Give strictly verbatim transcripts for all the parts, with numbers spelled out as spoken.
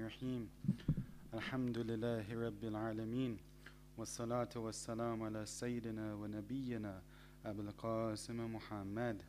Rahim. Alhamdulillahi Rabbil Alameen. Wassalatu wassalamu ala Sayyidina wa Nabiyyina Abul Qasim Muhammad.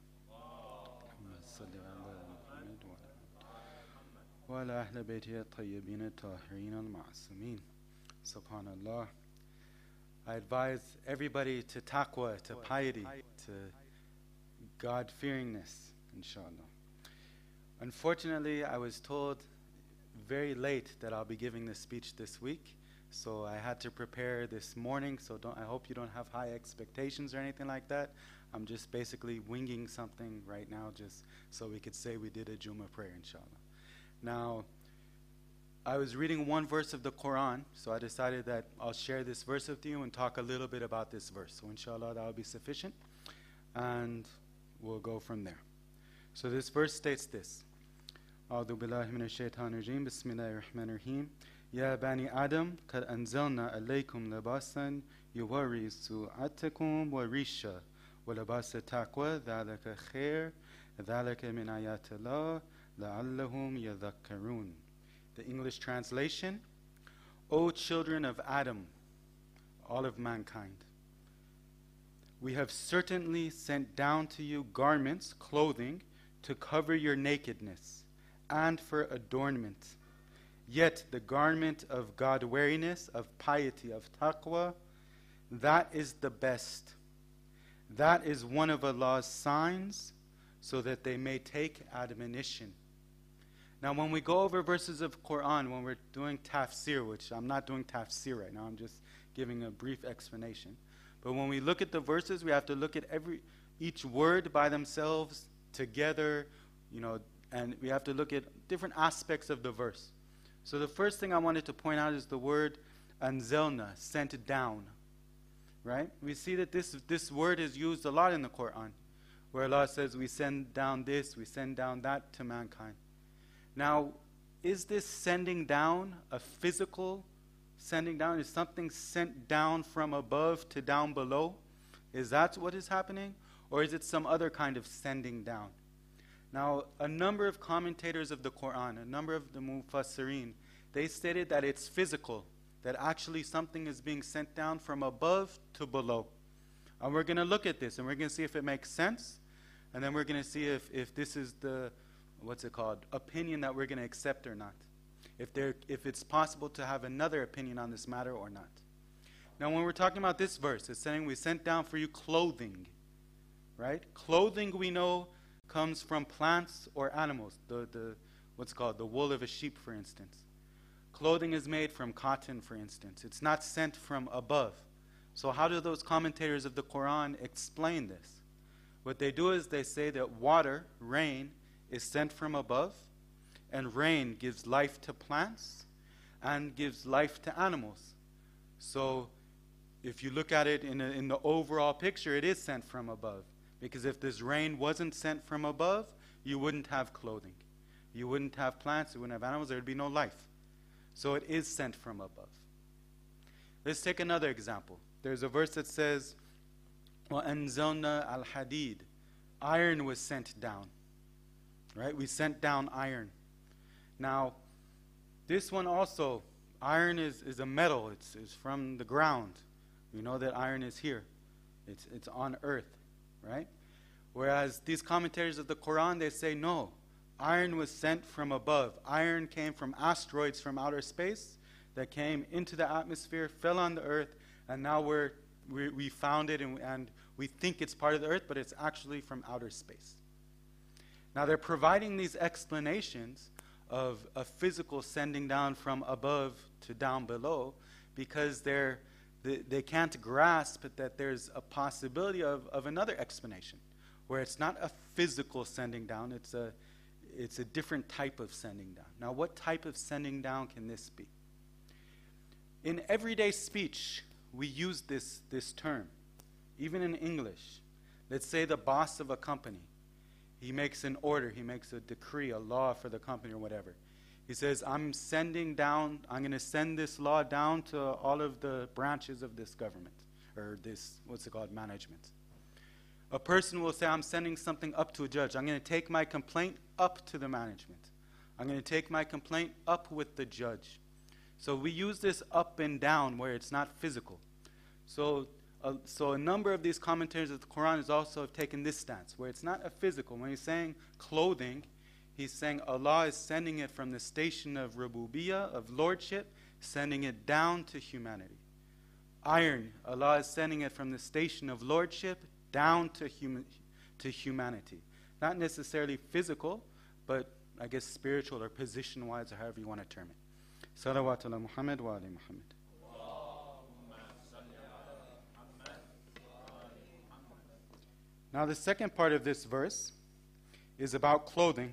Wa ala ahli baytihi at-tayyibin at-tahirin al-ma'sumin. Subhanallah. I advise everybody to taqwa, to piety, to God-fearingness, inshallah. Unfortunately, I was told very late that I'll be giving this speech this week, so I had to prepare this morning, so don't, I hope you don't have high expectations or anything like that. I'm just basically winging something right now just so we could say we did a Jummah prayer, inshallah. Now, I was reading one verse of the Quran, so I decided that I'll share this verse with you and talk a little bit about this verse. So inshallah, that will be sufficient, and we'll go from there. So this verse states this. أعوذ بالله من الشيطان الرجيم بسم الله الرحمن الرحيم يا بني آدم قد أنزلنا عليكم لباسا يواري سوءتكم وريشا ولباس التقوى ذلك خير ذلك من آيات الله لعلهم يذكرون. The English translation: O children of Adam, all of mankind, we have certainly sent down to you garments, clothing, to cover your nakedness, and for adornment. Yet the garment of God-wariness, of piety, of taqwa, that is the best. That is one of Allah's signs, so that they may take admonition. Now, when we go over verses of Quran, when we're doing tafsir, which I'm not doing tafsir right now, I'm just giving a brief explanation. But when we look at the verses, we have to look at every each word by themselves, together, you know, and we have to look at different aspects of the verse. So the first thing I wanted to point out is the word anzelna, sent down. Right? We see that this, this word is used a lot in the Quran, where Allah says we send down this, we send down that to mankind. Now, is this sending down a physical sending down? Is something sent down from above to down below? Is that what is happening? Or is it some other kind of sending down? Now, a number of commentators of the Quran, a number of the Mufassirin, they stated that it's physical, that actually something is being sent down from above to below. And we're going to look at this, and we're going to see if it makes sense, and then we're going to see if, if this is the, what's it called, opinion that we're going to accept or not. If, there, if it's possible to have another opinion on this matter or not. Now, when we're talking about this verse, it's saying we sent down for you clothing, right? Clothing, we know, comes from plants or animals. The, the, what's it called, the wool of a sheep, for instance. Clothing is made from cotton, for instance. It's not sent from above. So how do those commentators of the Quran explain this? What they do is they say that water, rain, is sent from above, and rain gives life to plants and gives life to animals. So if you look at it in, a, in the overall picture, it is sent from above. Because if this rain wasn't sent from above, you wouldn't have clothing. You wouldn't have plants, you wouldn't have animals, there would be no life. So it is sent from above. Let's take another example. There's a verse that says, وَأَنزَلْنَا الْحَدِيدِ Iron was sent down. Right? We sent down iron. Now, this one also, iron is, is a metal. It's, it's from the ground. We know that iron is here. It's, it's on earth. Right? Whereas these commentators of the Quran, they say, no, iron was sent from above. Iron came from asteroids from outer space that came into the atmosphere, fell on the earth, and now we're, we, we found it and, and we think it's part of the earth, but it's actually from outer space. Now they're providing these explanations of a physical sending down from above to down below because they're They, they can't grasp that there's a possibility of, of another explanation where it's not a physical sending down, it's a, it's a different type of sending down. Now, what type of sending down can this be? In everyday speech, we use this, this term, even in English. Let's say the boss of a company, he makes an order, he makes a decree, a law for the company or whatever. He says, I'm sending down, I'm going to send this law down to all of the branches of this government, or this, what's it called, management. A person will say, I'm sending something up to a judge. I'm going to take my complaint up to the management. I'm going to take my complaint up with the judge. So we use this up and down where it's not physical. So, uh, so a number of these commentators of the Quran is also have taken this stance, where it's not a physical. When he's saying clothing, he's saying Allah is sending it from the station of rububiyyah, of lordship, sending it down to humanity. Iron, Allah is sending it from the station of lordship down to, hum- to humanity. Not necessarily physical, but I guess spiritual or position-wise, or however you want to term it. Salawat ala Muhammad wa ali Muhammad. Now the second part of this verse is about clothing.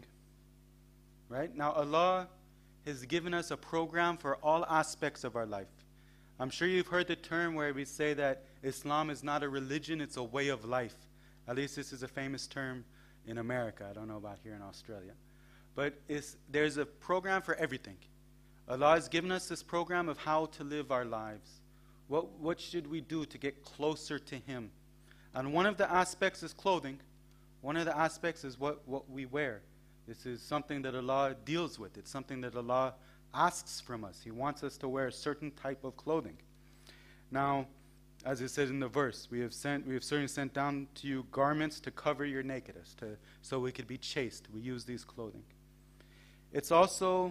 Right? Now Allah has given us a program for all aspects of our life. I'm sure you've heard the term where we say that Islam is not a religion, it's a way of life. At least this is a famous term in America. I don't know about here in Australia. But it's, there's a program for everything. Allah has given us this program of how to live our lives. What, what should we do to get closer to Him? And one of the aspects is clothing. One of the aspects is what, what we wear. This is something that Allah deals with. It's something that Allah asks from us. He wants us to wear a certain type of clothing. Now, as it says in the verse, we have sent, we have certainly sent down to you garments to cover your nakedness, to, so we could be chaste. We use these clothing. It's also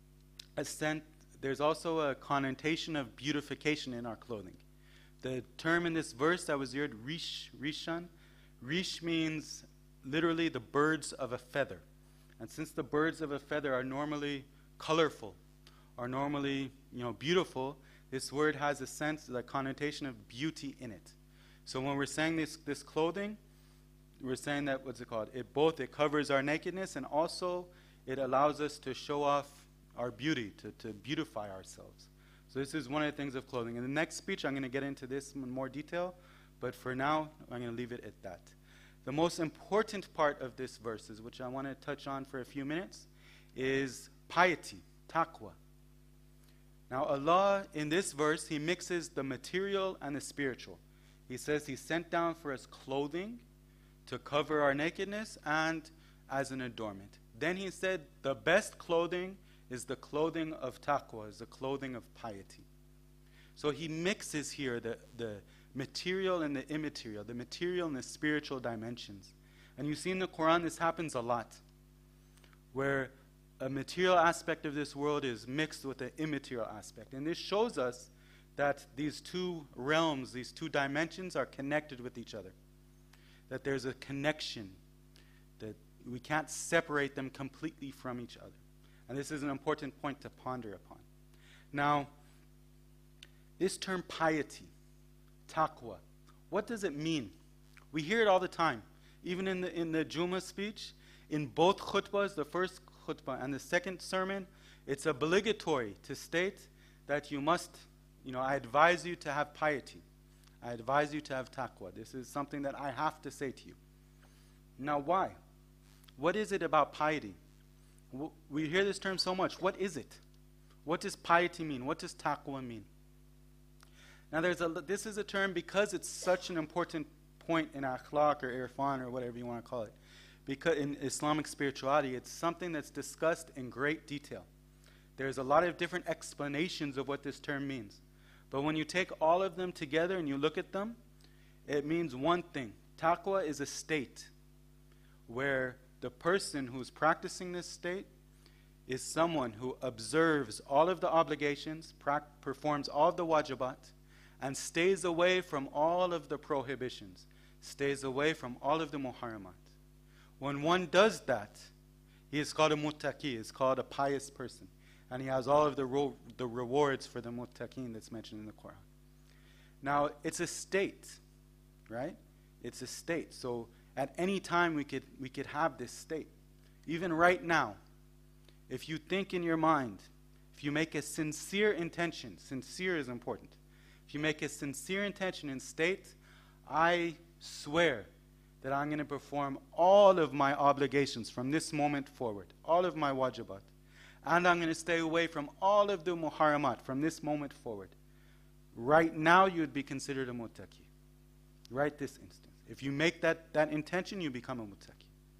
a sent, there's also a connotation of beautification in our clothing. The term in this verse that was used, rish, rishan, rish means literally the birds of a feather. And since the birds of a feather are normally colorful, are normally, you know, beautiful, this word has a sense, a connotation of beauty in it. So when we're saying this, this clothing, we're saying that, what's it called? It both, it covers our nakedness, and also it allows us to show off our beauty, to, to beautify ourselves. So this is one of the things of clothing. In the next speech, I'm going to get into this in more detail, but for now, I'm going to leave it at that. The most important part of this verses, which I want to touch on for a few minutes, is piety, taqwa. Now Allah, in this verse, He mixes the material and the spiritual. He says He sent down for us clothing to cover our nakedness and as an adornment. Then He said the best clothing is the clothing of taqwa, is the clothing of piety. So He mixes here the, the material and the immaterial, the material and the spiritual dimensions. And you see in the Quran this happens a lot, where a material aspect of this world is mixed with an immaterial aspect. And this shows us that these two realms, these two dimensions are connected with each other. That there's a connection, that we can't separate them completely from each other. And this is an important point to ponder upon. Now, this term piety, taqwa, what does it mean? We hear it all the time. Even in the, in the Jummah speech, in both khutbahs, the first khutbah and the second sermon, it's obligatory to state that you must, you know, I advise you to have piety. I advise you to have taqwa. This is something that I have to say to you. Now, why? What is it about piety? We hear this term so much. What is it? What does piety mean? What does taqwa mean? Now, there's a, this is a term because it's such an important point in akhlaq or irfan or whatever you want to call it. Because in Islamic spirituality, it's something that's discussed in great detail. There's a lot of different explanations of what this term means. But when you take all of them together and you look at them, it means one thing. Taqwa is a state where the person who's practicing this state is someone who observes all of the obligations, performs all of the wajibat, and stays away from all of the prohibitions, stays away from all of the muharramat. When one does that, he is called a muttaqi, he is called a pious person. And he has all of the, ro- the rewards for the muttaqin that's mentioned in the Quran. Now, it's a state, right? It's a state. So at any time we could, we could have this state. Even right now, if you think in your mind, if you make a sincere intention, sincere is important. If you make a sincere intention and state, I swear that I'm going to perform all of my obligations from this moment forward, all of my wajibat. And I'm going to stay away from all of the muharramat from this moment forward. Right now, you would be considered a muttaqi. Right this instant. If you make that, that intention, you become a muttaqi.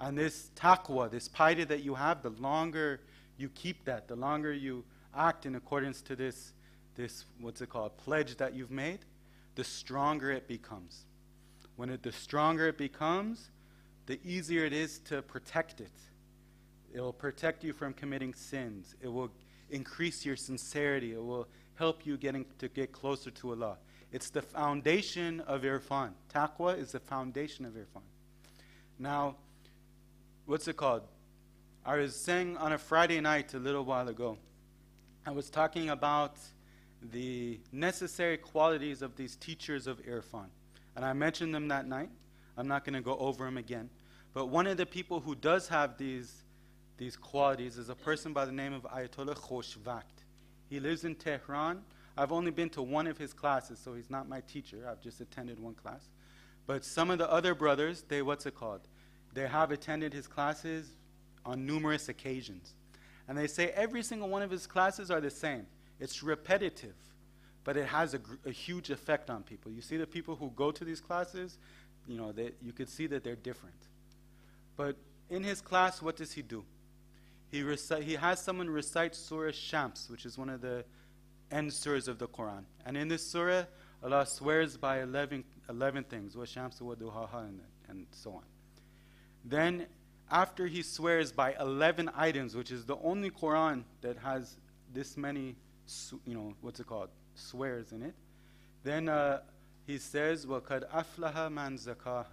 And this taqwa, this piety that you have, the longer you keep that, the longer you act in accordance to this, this what's it called, pledge that you've made, the stronger it becomes. When it, the stronger it becomes, the easier it is to protect it. It will protect you from committing sins. It will increase your sincerity. It will help you getting to get closer to Allah. It's the foundation of irfan. Taqwa is the foundation of irfan. Now, what's it called? I was saying on a Friday night a little while ago, I was talking about the necessary qualities of these teachers of irfan. And I mentioned them that night. I'm not going to go over them again. But one of the people who does have these, these qualities is a person by the name of Ayatollah Khoshvakt. He lives in Tehran. I've only been to one of his classes, so he's not my teacher. I've just attended one class. But some of the other brothers, they, what's it called? They have attended his classes on numerous occasions. And they say every single one of his classes are the same. It's repetitive, but it has a, gr- a huge effect on people. You see the people who go to these classes, you know, they, you could see that they're different. But in his class, what does he do? He, reci- he has someone recite Surah Shams, which is one of the end surahs of the Quran. And in this surah, Allah swears by eleven, eleven things, wa shamsu wa duhaha, and, and so on. Then, after he swears by eleven items, which is the only Quran that has this many, you know, what's it called, swears in it, then uh, he says, وَقَدْ أَفْلَهَ مَنْ زَكَاهَا.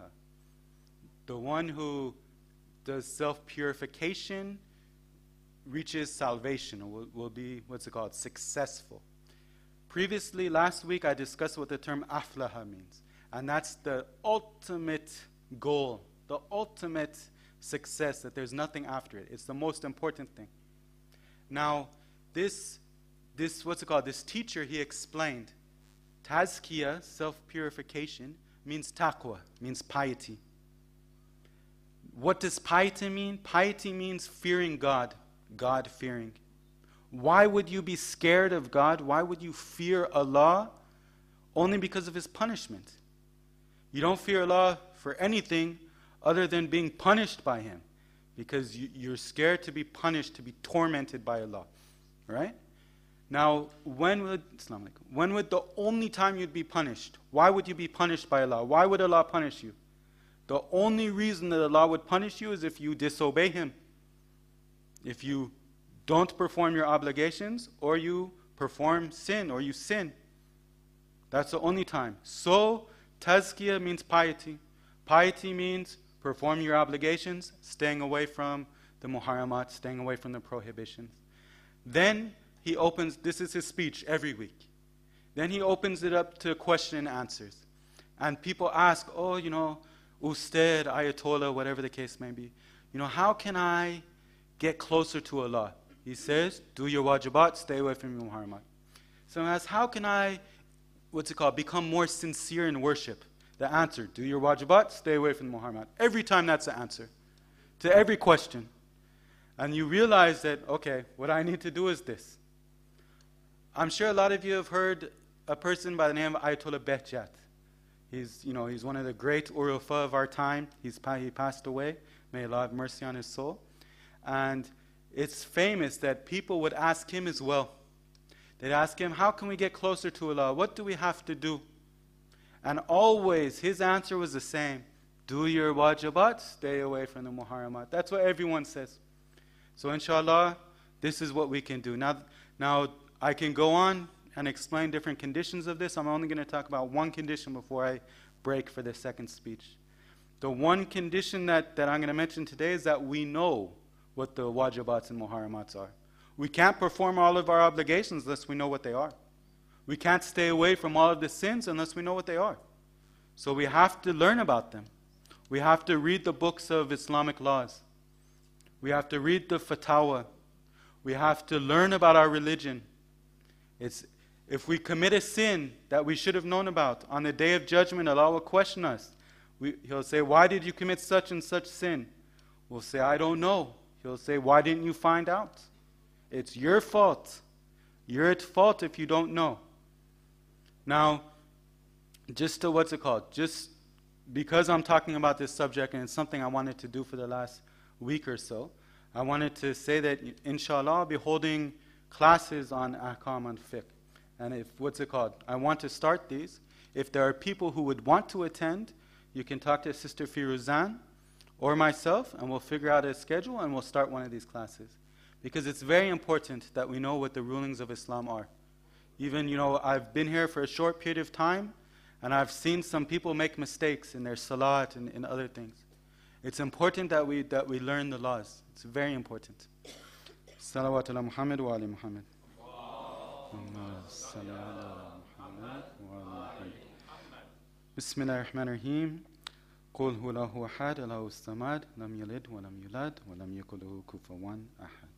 The one who does self-purification reaches salvation, or will, will be, what's it called, successful. Previously, last week, I discussed what the term aflaha means. And that's the ultimate goal, the ultimate success, that there's nothing after it. It's the most important thing. Now, this, this what's it called, this teacher, he explained, tazkiyah, self-purification, means taqwa, means piety. What does piety mean? Piety means fearing God, God-fearing. Why would you be scared of God? Why would you fear Allah? Only because of His punishment. You don't fear Allah for anything other than being punished by Him, because you, you're scared to be punished, to be tormented by Allah. Right? Now, when would, when would the only time you'd be punished? Why would you be punished by Allah? Why would Allah punish you? The only reason that Allah would punish you is if you disobey Him. If you don't perform your obligations, or you perform sin, or you sin. That's the only time. So, tazkiyah means piety. Piety means perform your obligations, staying away from the muharramat, staying away from the prohibitions. Then he opens, this is his speech every week. Then he opens it up to question and answers. And people ask, oh, you know, Ustad, Ayatollah, whatever the case may be, you know, how can I get closer to Allah? He says, do your wajibat, stay away from your muharramat. Someone asks, how can I, what's it called, become more sincere in worship? The answer, do your wajibat, stay away from the muharramat. Every time that's the answer to every question. And you realize that, okay, what I need to do is this. I'm sure a lot of you have heard a person by the name of Ayatollah Behjat. He's, you know, he's one of the great urufa of our time. He's, he passed away. May Allah have mercy on his soul. And it's famous that people would ask him as well. They'd ask him, how can we get closer to Allah? What do we have to do? And always his answer was the same. Do your wajibat, stay away from the muharramat. That's what everyone says. So inshallah, this is what we can do. Now, now I can go on and explain different conditions of this. I'm only going to talk about one condition before I break for the second speech. The one condition that, that I'm going to mention today is that we know what the wajibats and muharramats are. We can't perform all of our obligations unless we know what they are. We can't stay away from all of the sins unless we know what they are. So we have to learn about them. We have to read the books of Islamic laws. We have to read the fatwa. We have to learn about our religion. It's, if we commit a sin that we should have known about, on the day of judgment, Allah will question us. We, he'll say, why did you commit such and such sin? We'll say, I don't know. He'll say, why didn't you find out? It's your fault. You're at fault if you don't know. Now, just to, what's it called? Just because I'm talking about this subject and it's something I wanted to do for the last week or so, I wanted to say that inshallah I'll be holding classes on ahkam and fiqh. And if, what's it called? I want to start these. If there are people who would want to attend, you can talk to Sister Firuzan or myself, and we'll figure out a schedule and we'll start one of these classes. Because it's very important that we know what the rulings of Islam are. Even, you know, I've been here for a short period of time, and I've seen some people make mistakes in their salat and in other things. It's important that we that we learn the laws. It's very important. Salawat ala Muhammad wa ali Muhammad. Bismillah ar-Rahman ar-Rahim. قل هو الله أحد الله الصمد لم يلد ولم يولد ولم يكن له كفوا أحد.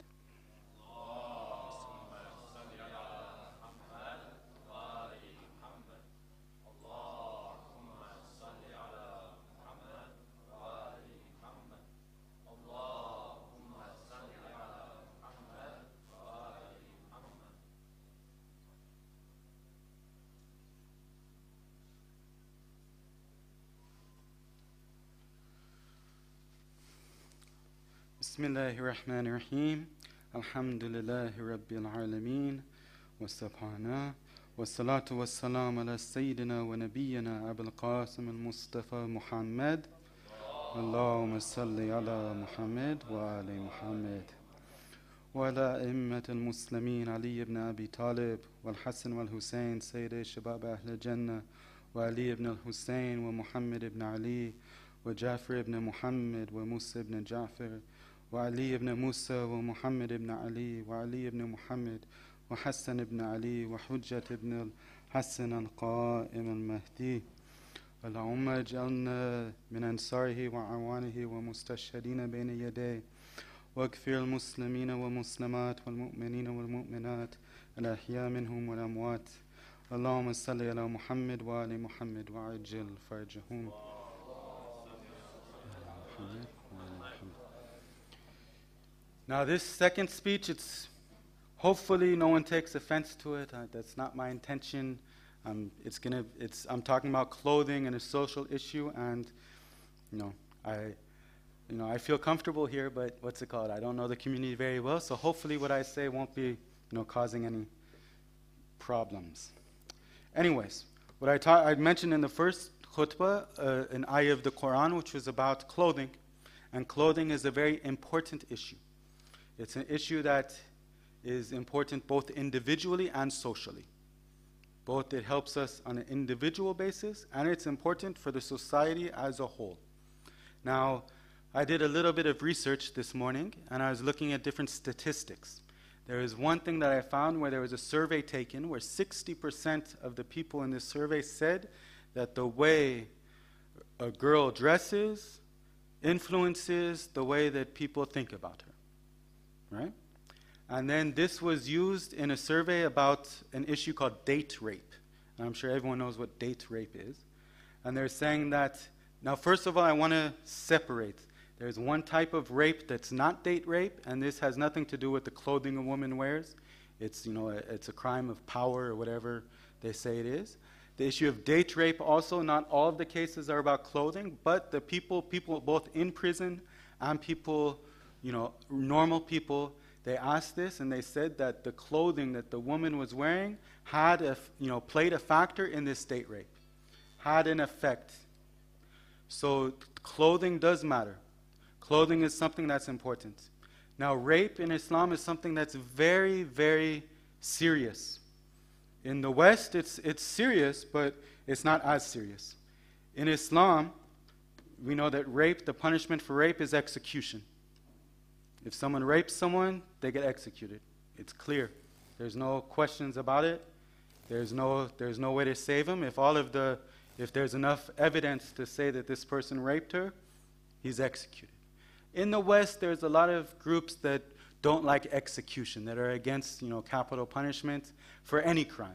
بسم الله الرحمن الرحيم الحمد لله رب العالمين والسبحانه والصلاة والسلام على سيدنا ونبينا أبي القاسم المصطفى محمد اللهم صل على محمد وعلى محمد وعلى أئمة المسلمين علي بن أبي طالب والحسن والحسين سيد شباب أهل الجنة وعلي بن الحسين ومحمد بن علي وجعفر بن محمد وموسى بن جعفر وعلي بن موسى ومحمد بن علي وعلي بن محمد وحسن بن علي وحجة بن الحسن القائم المهدي اللهم اجعلنا من أنصاره وعوانه ومستشهدين بين يديه واغفر المسلمين والمسلمات والمؤمنين والمؤمنات الأحياء منهم والأموات اللهم صل على محمد وآل محمد وعجل فرجهم. Now this second speech, it's hopefully no one takes offense to it. Uh, that's not my intention. Um, it's gonna. It's. I'm talking about clothing and a social issue, and you know, I, you know, I feel comfortable here. But what's it called? I don't know the community very well, so hopefully what I say won't be, you know, causing any problems. Anyways, what I taught, I mentioned in the first khutbah uh, an ayah of the Quran, which was about clothing, and clothing is a very important issue. It's an issue that is important both individually and socially. Both it helps us on an individual basis, and it's important for the society as a whole. Now, I did a little bit of research this morning, and I was looking at different statistics. There is one thing that I found where there was a survey taken where sixty percent of the people in this survey said that the way a girl dresses influences the way that people think about her. Right? And then this was used in a survey about an issue called date rape. And I'm sure everyone knows what date rape is. And they're saying that, now first of all, I want to separate. There's one type of rape that's not date rape, and this has nothing to do with the clothing a woman wears. It's, you know, a, it's a crime of power or whatever they say it is. The issue of date rape also, not all of the cases are about clothing, but the people, people both in prison and people, you know, normal people, they asked this and they said that the clothing that the woman was wearing had, a, you know, played a factor in this date rape, had an effect. So clothing does matter. Clothing is something that's important. Now, rape in Islam is something that's very, very serious. In the West, it's, it's serious, but it's not as serious. In Islam, we know that rape, the punishment for rape is execution. If someone rapes someone, they get executed. It's clear. There's no questions about it. There's no, there's no way to save him. If all of the, if there's enough evidence to say that this person raped her, he's executed. In the West, there's a lot of groups that don't like execution, that are against, you know, capital punishment for any crime.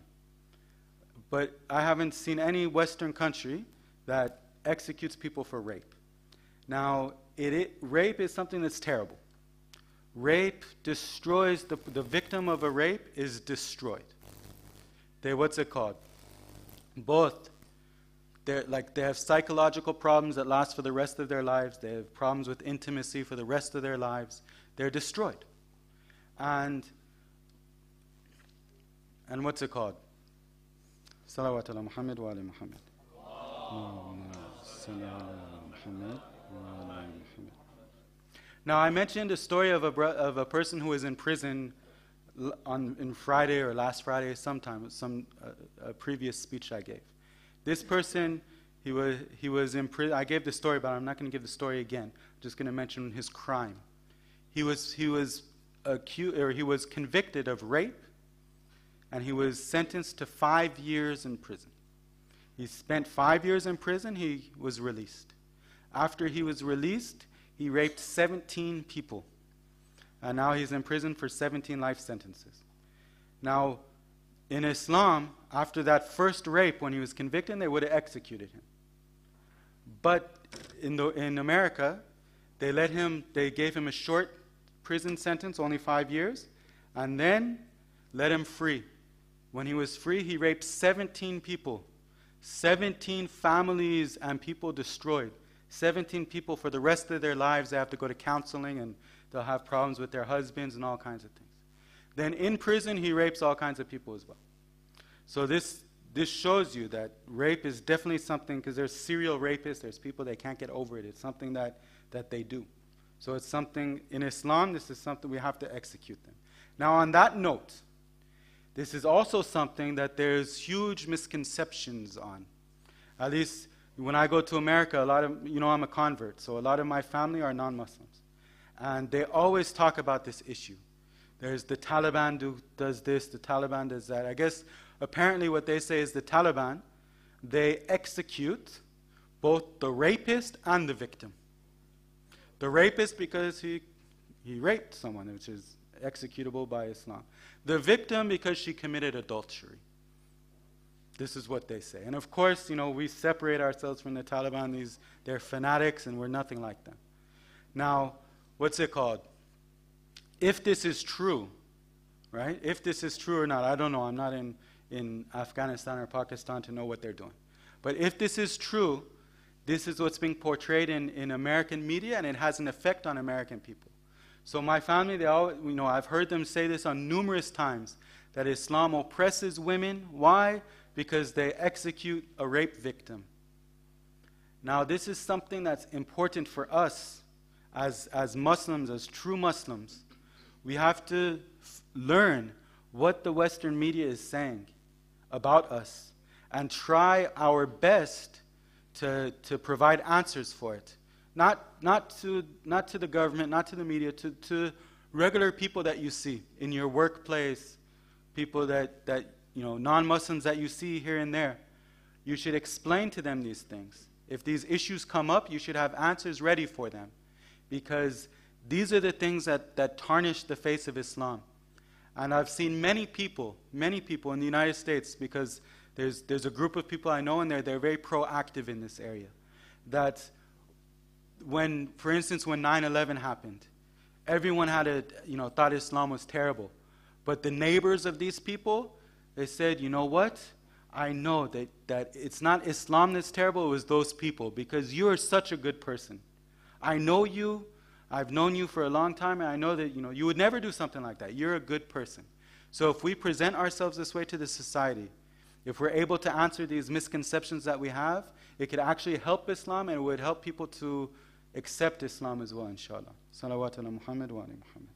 But I haven't seen any Western country that executes people for rape. Now, it, it, rape is something that's terrible. Rape destroys, the, the victim of a rape is destroyed. They, what's it called? Both they're like they have psychological problems that last for the rest of their lives. They have problems with intimacy for the rest of their lives. They're destroyed. And and what's it called? Salawat ala Muhammad wa ala Muhammad. Now I mentioned a story of a bro- of a person who was in prison l- on in Friday or last Friday, sometime, some uh, a previous speech I gave. This person, he was he was in prison. I gave the story, but I'm not going to give the story again. I'm just going to mention his crime. He was he was accused or he was convicted of rape, and he was sentenced to five years in prison. He spent five years in prison. He was released. After he was released, he raped seventeen people. And now he's in prison for seventeen life sentences. Now, in Islam, after that first rape, when he was convicted, they would have executed him. But in, the, in America, they let him, they gave him a short prison sentence, only five years, and then let him free. When he was free, he raped seventeen people. seventeen families and people destroyed. seventeen people for the rest of their lives. They have to go to counseling and they'll have problems with their husbands and all kinds of things. Then in prison, he rapes all kinds of people as well. So this this shows you that rape is definitely something, because there's serial rapists, there's people that can't get over it. It's something that, that they do. So it's something, in Islam, this is something we have to execute them. Now on that note, this is also something that there's huge misconceptions on. At least when I go to America, a lot of, you know, I'm a convert, so a lot of my family are non-Muslims. And they always talk about this issue. There's the Taliban do, does this, the Taliban does that. I guess apparently what they say is the Taliban, they execute both the rapist and the victim. The rapist because he, he raped someone, which is executable by Islam. The victim because she committed adultery. This is what they say. And of course, you know, we separate ourselves from the Taliban. These, they're fanatics and we're nothing like them. Now, what's it called? If this is true, right? If this is true or not, I don't know. I'm not in, in Afghanistan or Pakistan to know what they're doing. But if this is true, this is what's being portrayed in, in American media, and it has an effect on American people. So my family, they all, you know, I've heard them say this on numerous times, that Islam oppresses women. Why? Because they execute a rape victim. Now this is something that's important for us as, as Muslims, as true Muslims. We have to f- learn what the Western media is saying about us and try our best to, to provide answers for it. Not, not, to, not to the government, not to the media, to, to regular people that you see in your workplace, people that, that you know, non-Muslims that you see here and there. You should explain to them these things. If these issues come up, you should have answers ready for them, because these are the things that, that tarnish the face of Islam. And I've seen many people, many people in the United States, because there's, there's a group of people I know in there, they're very proactive in this area, that when, for instance, when nine eleven happened, everyone had a, you know, thought Islam was terrible. But the neighbors of these people, they said, you know what? I know that, that it's not Islam that's terrible, it was those people, because you are such a good person. I know you, I've known you for a long time, and I know that, you know, you would never do something like that. You're a good person. So if we present ourselves this way to the society, if we're able to answer these misconceptions that we have, it could actually help Islam, and it would help people to accept Islam as well, inshallah. Salawat ala Muhammad wa ala Muhammad.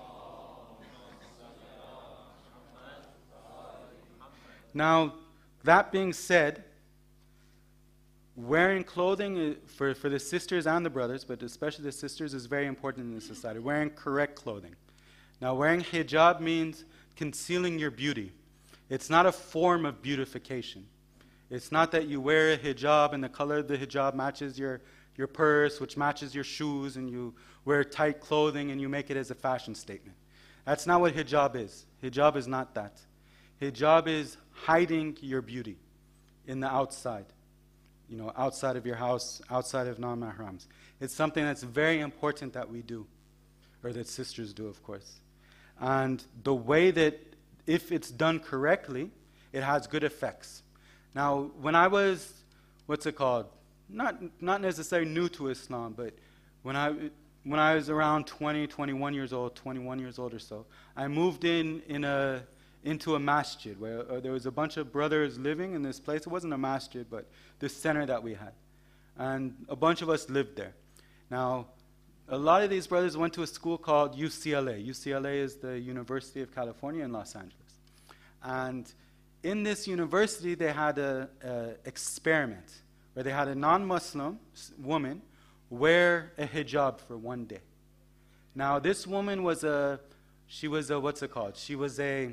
Now, that being said, wearing clothing for, for the sisters and the brothers, but especially the sisters, is very important in this society. Wearing correct clothing. Now, wearing hijab means concealing your beauty. It's not a form of beautification. It's not that you wear a hijab and the color of the hijab matches your, your purse, which matches your shoes, and you wear tight clothing and you make it as a fashion statement. That's not what hijab is. Hijab is not that. Hijab is hiding your beauty in the outside. You know, outside of your house, outside of non-mahrams. It's something that's very important that we do, or that sisters do, of course. And the way that, if it's done correctly, it has good effects. Now, when I was, what's it called? Not not necessarily new to Islam, but when I when I was around twenty, twenty-one years old, twenty-one years old or so, I moved in in a into a masjid where uh, there was a bunch of brothers living in this place. It wasn't a masjid, but this center that we had, and a bunch of us lived there. Now, a lot of these brothers went to a school called U C L A. U C L A is the University of California in Los Angeles, and in this university they had a, a experiment where they had a non-Muslim woman wear a hijab for one day. Now, this woman was a, she was a, what's it called? She was a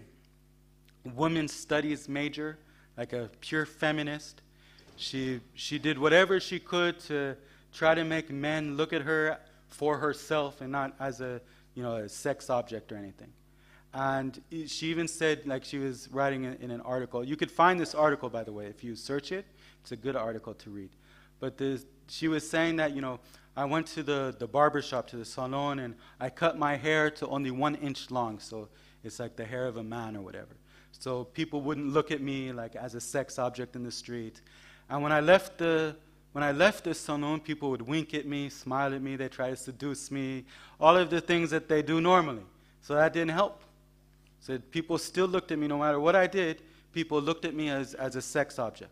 women's studies major, like a pure feminist. She, she did whatever she could to try to make men look at her for herself and not as a, you know, a sex object or anything. And she even said, like she was writing in, in an article. You could find this article, by the way, if you search it. It's a good article to read. But this, she was saying that, you know, I went to the, the barber shop, to the salon, and I cut my hair to only one inch long. So it's like the hair of a man or whatever. So people wouldn't look at me like as a sex object in the street. And when I left the when I left the salon, people would wink at me, smile at me. They try to seduce me. All of the things that they do normally. So that didn't help. So people still looked at me no matter what I did. People looked at me as, as a sex object.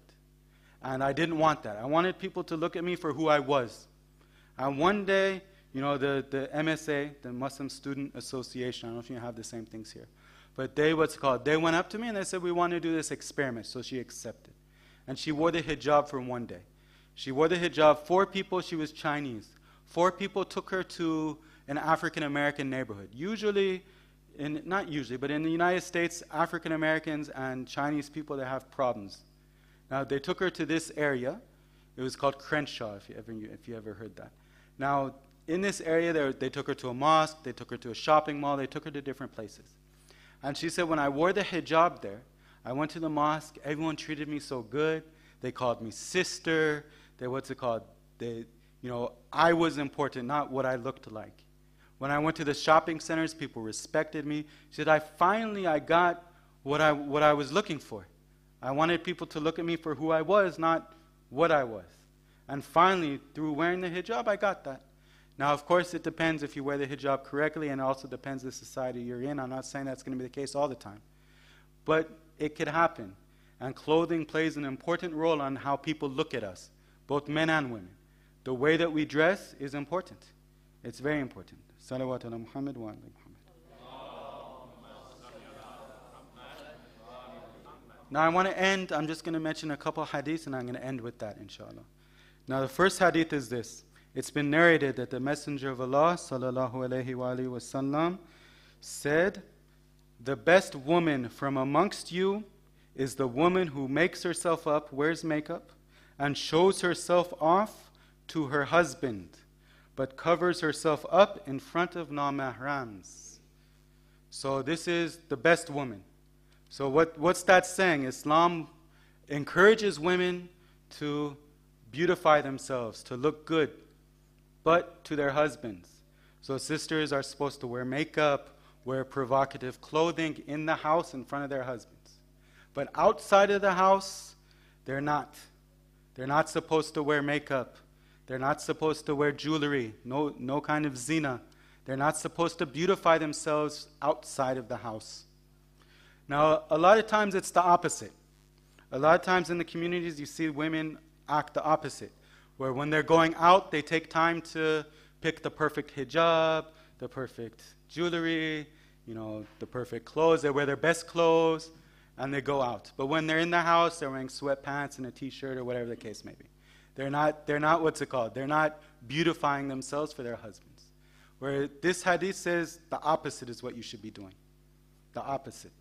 And I didn't want that. I wanted people to look at me for who I was. And one day, you know, the, the M S A, the Muslim Student Association, I don't know if you have the same things here, but they, what's it called, they went up to me and they said, we want to do this experiment. So she accepted. And she wore the hijab for one day. She wore the hijab. Four people, she was Chinese. Four people took her to an African-American neighborhood. Usually, in, not usually, but in the United States, African-Americans and Chinese people, they have problems. Now, they took her to this area. It was called Crenshaw, if you ever, if you ever heard that. Now, in this area, they, they took her to a mosque, they took her to a shopping mall, they took her to different places. And she said, when I wore the hijab there, I went to the mosque, everyone treated me so good. They called me sister. They, what's it called? They, you know, I was important, not what I looked like. When I went to the shopping centers, people respected me. She said, I finally, I got what I, what I was looking for. I wanted people to look at me for who I was, not what I was. And finally, through wearing the hijab, I got that. Now, of course, it depends if you wear the hijab correctly, and it also depends the society you're in. I'm not saying that's going to be the case all the time. But it could happen. And clothing plays an important role on how people look at us, both men and women. The way that we dress is important. It's very important. Salawat ala Muhammad wa ala Muhammad. Now I want to end, I'm just going to mention a couple hadiths and I'm going to end with that, inshallah. Now the first hadith is this. It's been narrated that the Messenger of Allah, sallallahu alayhi wa alayhi wa sallam, said, the best woman from amongst you is the woman who makes herself up, wears makeup, and shows herself off to her husband, but covers herself up in front of non-mahrams. So this is the best woman. So what, what's that saying? Islam encourages women to beautify themselves, to look good, but to their husbands. So sisters are supposed to wear makeup, wear provocative clothing in the house in front of their husbands. But outside of the house, they're not. They're not supposed to wear makeup. They're not supposed to wear jewelry, no, no kind of zina. They're not supposed to beautify themselves outside of the house. Now, a lot of times it's the opposite. A lot of times in the communities you see women act the opposite, where when they're going out, they take time to pick the perfect hijab, the perfect jewelry, you know, the perfect clothes. They wear their best clothes, and they go out. But when they're in the house, they're wearing sweatpants and a t-shirt or whatever the case may be. They're not, they're not, what's it called? They're not beautifying themselves for their husbands. Where this hadith says the opposite is what you should be doing. The opposite.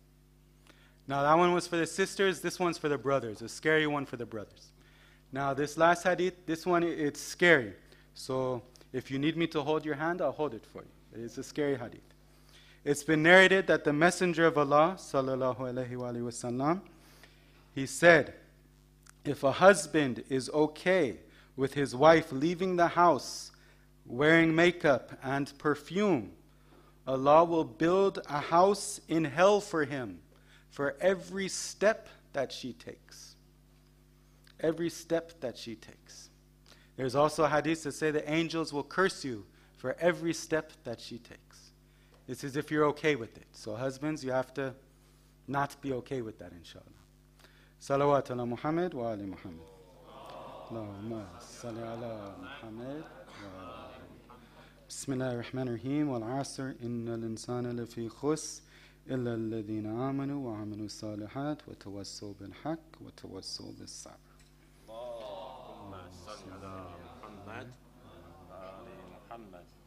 Now that one was for the sisters, this one's for the brothers, a scary one for the brothers. Now this last hadith, this one, it's scary. So if you need me to hold your hand, I'll hold it for you. It's a scary hadith. It's been narrated that the Messenger of Allah, sallallahu alayhi wa alayhi wa sallam, he said, if a husband is okay with his wife leaving the house wearing makeup and perfume, Allah will build a house in hell for him for every step that she takes. every step that she takes. There's also a hadith that say the angels will curse you for every step that she takes. This is if you're okay with it. So husbands, you have to not be okay with that, inshallah. Salawat ala Muhammad wa ali Muhammad. Allahumma salli ala Muhammad wa Bismillah ar-Rahman ar-Rahim. Wal asr inna al-insana lafi khus illa alladhina amanu wa amilu salihat wa tawassaw bil haqq wa tawassaw bis sabr. Allahumma salli ala Muhammad wa ali Muhammad.